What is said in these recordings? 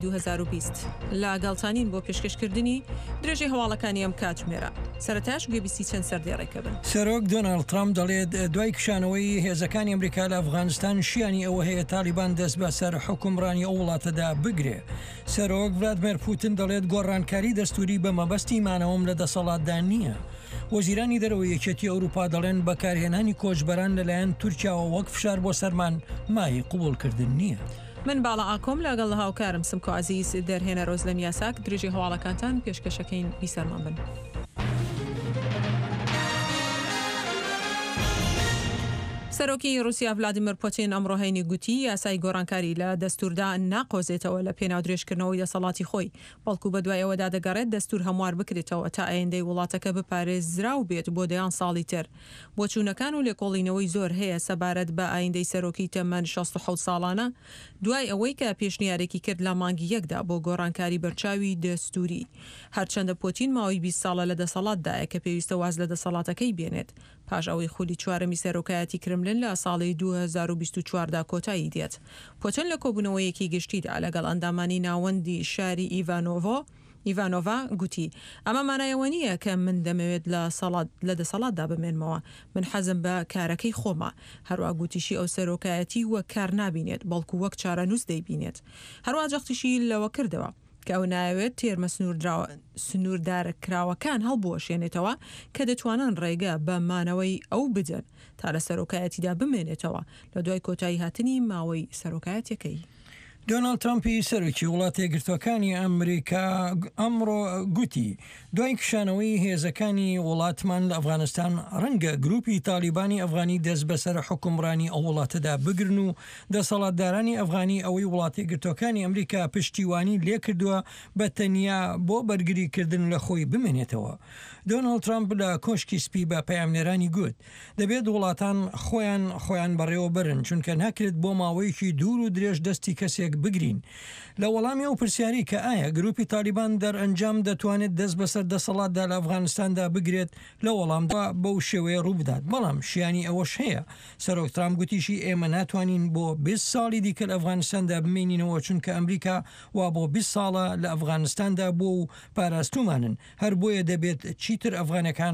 2020 لە گەڵتانین بۆ پێشکەشکردنی درێژەی هەواڵەکانی ئەم کاتژمێرە سەرەتاش گوێبیستی چەند سەردێڕێکە بن. سەرۆک دۆناڵد ترامپ دەڵێت دوای کشانەوەی هێزەکانی ئەمریکا لە ئەفغانستان شیانی ئەوە هەیە تالیبان دەست بە سەر حکومڕانی ئەو وڵاتەدا بگرێ. سەرۆک ڤلادیمیر پوتین دەڵێت گۆڕانکاری دەستوری بە مەبەستی مانەوەم لە دەسەڵاتدا نییە. وەزیرانی دەرەوەی یەکێتی ئەوروپا دەڵێن بەکارهێنانی کۆچبەران لەلایەن تورکیاوە وەک فشار بۆ سەرمان مای قبولکردن نییە. من باڵا ئاکۆم لەگەڵ هاوکارم سمکۆ عەزیز دەرهێنە ڕۆز لە میاساک درێژەی هەواڵەکانتان پێشکەشەکەین بیسەرمان بن. سەرۆکی رووسیا ڤلادیمیر پوتین ئەمڕۆ هەینی گوتی یاسای گۆڕانکاری لە دەستوردا ناقۆزێتەوە لە پێناو درێژکردنەوەی دەسەڵاتی خۆی بەڵکو بە دوای ئەوەدا دەگەڕێت دەستور هەموار بکرێتەوە تا ئایندەی وڵاتەکە بپارێزراو بێت بۆ دەیان ساڵی تر. بۆچوونەکان و لێکۆڵینەوەی زۆر هەیە سەبارەت بە ئایندەی سەرۆکی تەمەن 67 ساڵانە دوای ئەوەی کە پێشنیارێکی کرد لە مانگی یەکدا بۆ گۆڕانکاری بەرچاوی دەستوری. هەرچەندە پوتین ماوەی 20 ساڵە لە دەسەڵاتدایە کە پێویستە واز لە دەسەڵاتەکەی بێنێت پاش ئەوەی خولی چوارەمی سەرۆکایەتی کرملن لە ساڵی 2024دا کۆتایی دێت. پوتین لە کۆبوونەوەیەکی گشتیدا لەگەڵ ئەندامانی ناوەندی شاری ئیڤانۆڤا گوتی ئەمە مانایەوە نییە کە من دەمەوێت لە دەسەڵاتدا بمێنمەوە، من حەزم بە کارەکەی خۆمە. هەروە گوتیشی ئەو سەرۆکایەتی وەک کار نابینێت بەڵکو وەک چارەنووس دەیبینێت. هەروە جەختیشی لەوە کردەوە کە ئەو ناوێت تێرمە سنووردارکراوەکان هەڵبوەشێنێتەوە کە دەتوانن ڕێگە بە مانەوەی ئەو بدەن تا لە سەرۆکایەتیدا بمێنێتەوە لە دوای کۆتایی هاتنی ماوەی سەرۆکایەتەکەی. دۆناڵد ترامپی سەرۆکی وڵاتە یەکگرتووەکانی ئەمریکا ئەمڕۆ گوتی دوای کشانەوەی هێزەکانی وڵاتمان لە ئەفغانستان ڕەنگە گروپی تالیبانی ئەفغانی دەست بەسەر حکومڕانی ئەو وڵاتەدا بگرن و دەسەڵاتدارانی ئەفغانی ئەوەی وڵاتە یەکگرتووەکانی ئەمریکا پشتیوانی لێ کردووە بە تەنیا بۆ بەرگریکردن لە خۆی بمێنێتەوە. دۆناڵد ترامپ لە کۆشکی سپی بە پەیامنێرانی گوت دەبێت وڵاتان خۆیان بەڕێوە برن چونکە ناکرێت بۆ ماوەیەکی دوور و درێژ دەستی کەسێک بگرین. لە وەڵامی ئەو پرسیاری کە ئایا گروپی تالیبان دەرئەنجام دەتوانێت دەست بەسەر دەسەڵاتدا لە ئەفغانستاندا بگرێت لە وەڵامدا بەو شێوەیە ڕووبدات بەڵام شیانی ئەوەش هەیە. سەرۆک ترامپ گوتیشی ئێمە ناتوانین بۆ 20 ساڵی دیکە لە ئەفغانستاندا بمێنینەوە چونکە ئەمریکا وا بۆ 20 ساڵە لە ئەفغانستاندا بۆ و پاراستومانن هەر بۆیە دەبێت چیتر ئەفغانەکان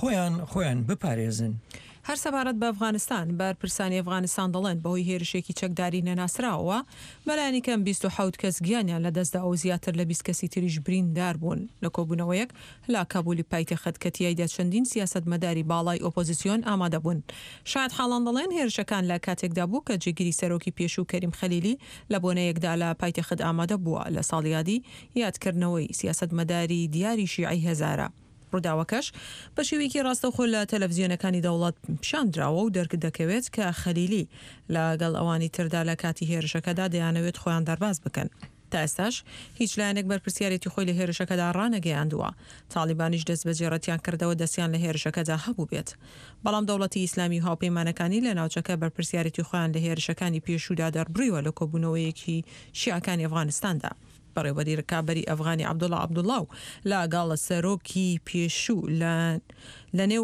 خۆیان بپارێزن. هەر سەبارەت بە ئەفغانستان بەرپرسانی ئەفغانستان دەڵێن بەهۆی هێرشێکی چەکداری نەناسراوە بەلایانی کەم 27 کەس گیانیان لە دەستدا ئەو زیاتر لە 20 کەسی تریش بریندار بوون لە کۆبوونەوەیەک لا کابولی پایتەخت کە تیایدا چەندین سیاسەتمەداری باڵای ئۆپۆزیسیۆن ئامادە بوون. شاید حاڵان دەڵێن هێرشەکان لە کاتێکدا بوو کە جێگیری سەرۆکی پێشوو کەریم خەلیلی لە بۆنەیەکدا لە پایتەخت ئامادە بووە لە ساڵی یادی یادکردنەوەی سیاسەتمەداری دیاری شیعی هەزارە. ڕووداوەکەش بە شێوەیەکی ڕاستەوخۆ لە تەلەڤیزیۆنەکانی دەوڵەت پیشاندراوە و دەکەوێت کە خەلیلی لەگەڵ ئەوانی تردا لە کاتی هێرشەکەدا دەیانەوێت خۆیان دەرباز بکەن. تا ئێستاش هیچ لایەنێک بەرپرسیارەتی خۆی لە هێرشەکەدا ڕانەگەیاندووە. تالیبانیش دەست بەجێڕەتیان کردەوە دەستیان لە هێرشەکەدا هەبوو بێت. بەڵام دەوڵەتی ئیسلامی هاوپەیمانەکانی لە ناوچەکە بەرپرسیارەتی خۆیان لە هێرشەکانی پێشوودا دەربڕیوە لە کۆبوونەوەیەکی شیعەکانی ئەفغانستاندا. بەڕێوەبەری ڕکابەری ئەفغانی عەبدوڵڵا و لەگەڵ سەرۆکی پێشوو لە نێو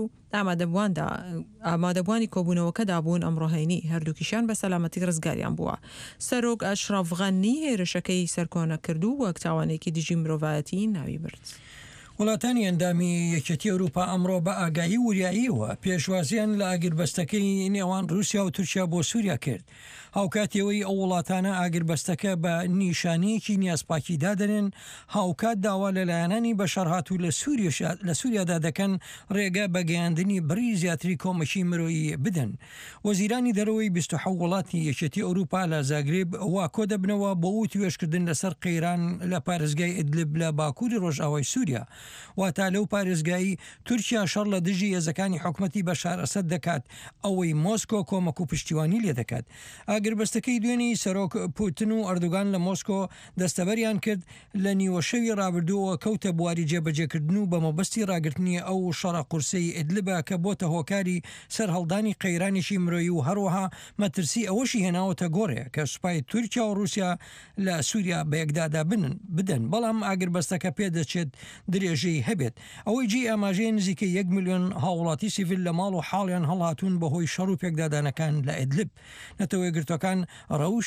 ئامادەبوانی کۆبوونەوەکەدا بوون ئەمڕۆهێنی هەردووکیشان بە سەلامەتی ڕزگاریان بووە. سەرۆک ئەشرەف غەنی هێرشەکەی سەرکۆنە کردو وەک تاوانێکی دژی مرۆڤایەتی ناوی برد. وڵاتانی ئەندامی یەکێتی ئەوروپا ئەمڕۆ بە ئاگایی وریاییەوە پێشوازیان لە ئاگربەستەکەی نێوان رووسیا و تورکیا بۆ سووریا کرد. هاوکاتیەوەی ئەو وڵاتانە ئاگربەستەکە بە نیشانەیەکی نیازپاکی دادنێن هاوکات داوا لەلایەنانی بەشەر و لە سووریادا دەکەن ڕێگە بە گەیاندنی بڕی زیاتری کۆمەکی مرۆیی بدەن. وەزیرانی دەرەوەی 27 وڵاتی یەکێتی ئەوروپا لە زاگرێب وا کۆ دەبنەوە بۆ توێژکردن لەسەر قەیران لە پارێزگای ئیدلب لە باکووری ڕۆژئاوای سووریا. واتا لەو پارێزگایی تورکیا شەڕ لە دژی هێزەکانی حکومەتی بەشار ئەسەد دەکات ئەوەی مۆسکۆ کۆمەک و پشتیوانی لێ دەکات. ئاگربەستەکەی دوێنی سەرۆک پوتین و ئەردوگان لە مۆسکۆ دەستەبەریان کرد لە نیوەشەوی ڕابردووە کەوتە بواری جێبەجێکردن و بە مەبەستی ڕاگررتنی ئەو شەڕە قورسەی ئیدلبە کە بۆتە هۆکاری سەر هەڵدانی قەیرانیشی مرۆیی و هەروەها مەترسی ئەوەشی هێناوەتە گۆڕێ کە سوپای تورکیا و رووسیا لە سووریا بە یەکدادا بدەن بەڵام ئاگربەستەکە پێدەچێت درێژەی هەبێت. ئەوەی جێ ئاماژەیە نزیکە 1 ملیۆن هاوڵاتی سیڤیل لە ماڵ و حاڵیان هەڵهاتوون بەهۆی شەڕ و پێکدادانەکان لە ئیدلب. نەتەوە یەکگرتوەکان ڕەوش